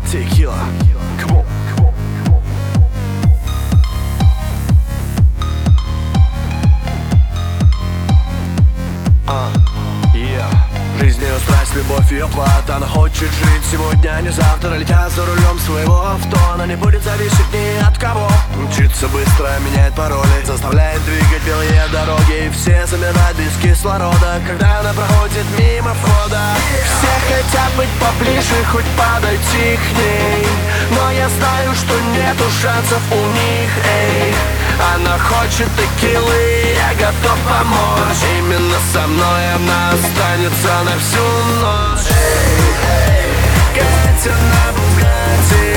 Tequila, come on. Жизнь ее страсть, любовь ее плата. Она хочет жить сегодня, а не завтра. Летя за рулем своего авто, она не будет зависеть ни от кого. Мчится быстро, меняет пароли, заставляет двигать белые дороги. И все замирают без кислорода, когда она проходит мимо входа. Все хотят быть поближе, хоть подойти к ней, но я знаю, что нету шансов у них, эй. Она хочет текилы, я готов помочь. Именно со мной она останется на всю ночь. Катя на Бугатти,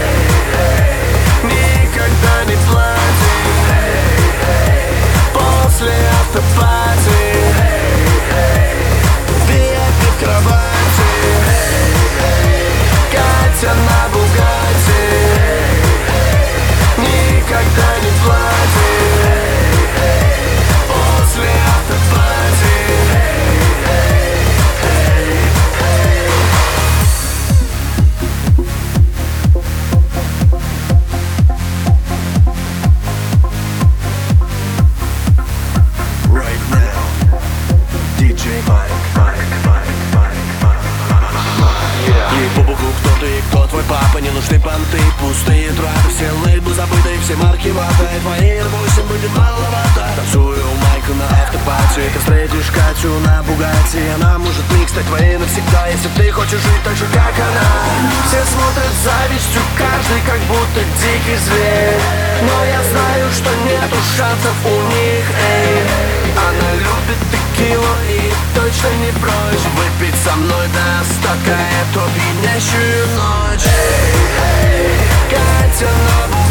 никогда не платит. После автопати VIP в кровати. Катя на Бугатти, никогда не платит. После автопати. Right now, DJ Mike. Ей по боку, кто ты и кто твой папа. Не нужны понты, пустые траты. Все лейблы забыты, все марки вата. И твои R8 будет маловато. Танцую у Майка на автопати. Ты встретишь Катю на Бугатти. Она может миг стать твоей навсегда, если ты хочешь жить так же, как она. Все смотрят с завистью, каждый как будто дикий зверь. Но я знаю, что нету шансов у них, эй. Она любит текилу и точно не прочь выпить со мной до остатка эту пьянящую ночь. Катя на